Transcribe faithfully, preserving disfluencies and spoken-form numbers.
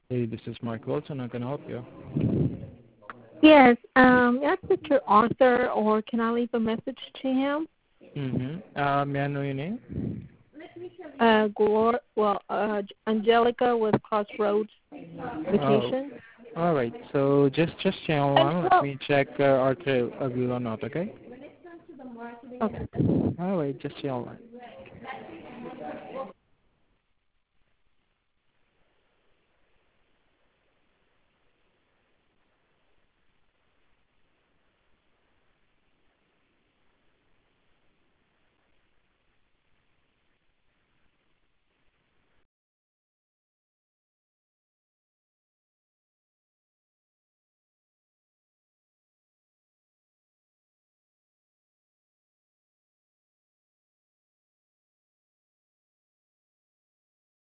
Hey, this is Mark Wilson. How can I help you? Yes. Um, may I speak to Arthur, or can I leave a message to him? Mm-hmm. Uh, may I know your name? Uh, Glor- well, uh, Angelica with Crossroads Oh, Vacation. all right. So just just stay on And line. Let so, me check uh, Arthur available or not. Okay. okay. All right. Just stay on line.